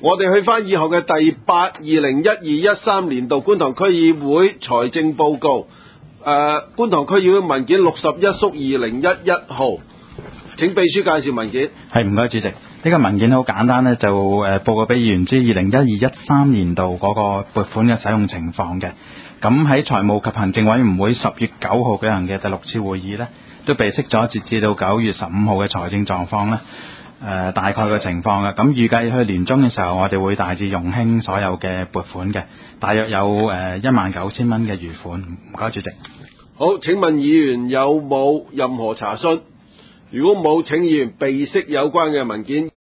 我哋去翻以後嘅第8 2012-13年度觀塘區議會財政報告，觀塘區議會文件61/2011號，請秘書介紹文件。 係，唔該主席。呢個文件好簡單呢，就報告俾議員知2012-13年度嗰個撥款嘅使用情況嘅。咁喺財務及行政委員會10月9號舉行嘅第6次會議呢，都備悉咗截至到9月15號嘅財政狀況呢，大概嘅情況嘅。咁預計去年中嘅時候，我哋會大致用興所有嘅撥款嘅，大約有19000蚊嘅餘款。唔該主席。 好，請問議員有冇任何查詢？如果冇，請議員備悉有關嘅文件。